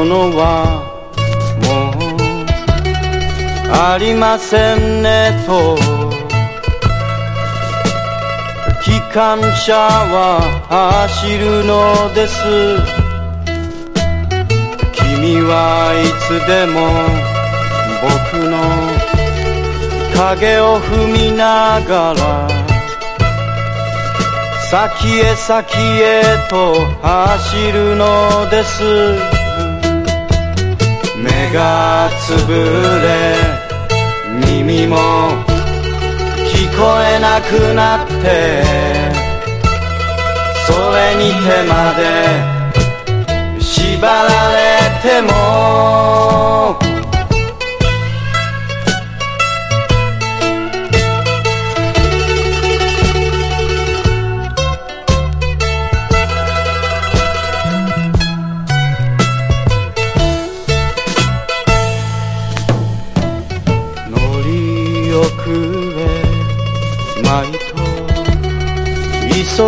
ものはもうありませんねと、機関車は走るのです。君はいつでも僕の影を踏みながら先へ先へと走るのです。目がつぶれ耳も聞こえなくなって、それに手まで縛られても